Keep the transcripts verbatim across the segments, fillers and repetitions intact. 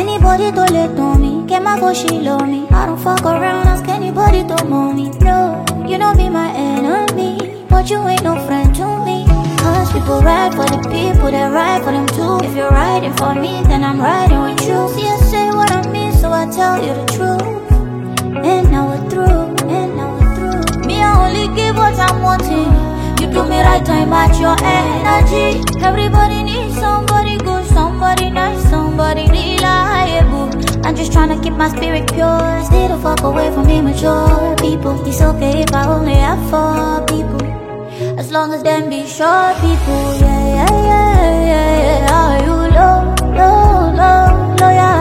anybody to let on me. Get my go, she love me. I don't fuck around, ask anybody to mow me. No, you don't be my enemy, but you ain't no friend to me. Cause people ride for the people that ride for them too. If you're riding for me, then I'm riding with you. See, I say what I mean, so I tell you the truth. And now we're through, and now we're through. Me, I only give what I'm wanting. You do me right, time match your energy. Everybody needs somebody good, somebody nice, somebody reliable. I'm just trying to keep my spirit pure. Stay the fuck away from immature people. It's okay if I only have four people, as long as them be short people. Yeah, yeah, yeah, yeah, yeah. Are you low, low, low, low, yeah.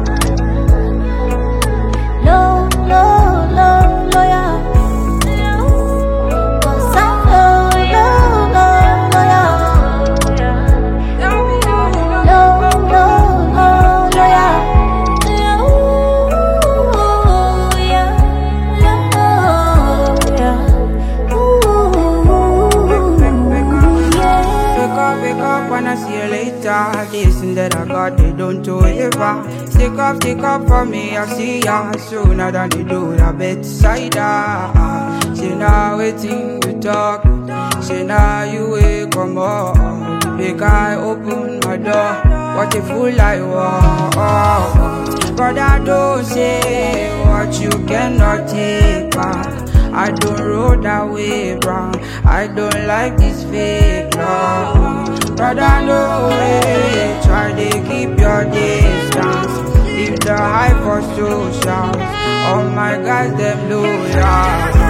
Low, low, low, low, yeah. Cause I'm low, low, low, low, yeah. Low, low, low, low, yeah. Wanna see you later. This and that I got, they don't do it ever. Stick up, stick up for me, I see ya sooner than they do the bedside. She now waiting to talk. She now you wake come up. Make I open my door. What a fool I was. Brother, don't say what you cannot take back. I don't roll that way, bro. I don't like this fake love. Brother, no way. Try to keep your distance. Leave the hype for social. All my guys, them loyal.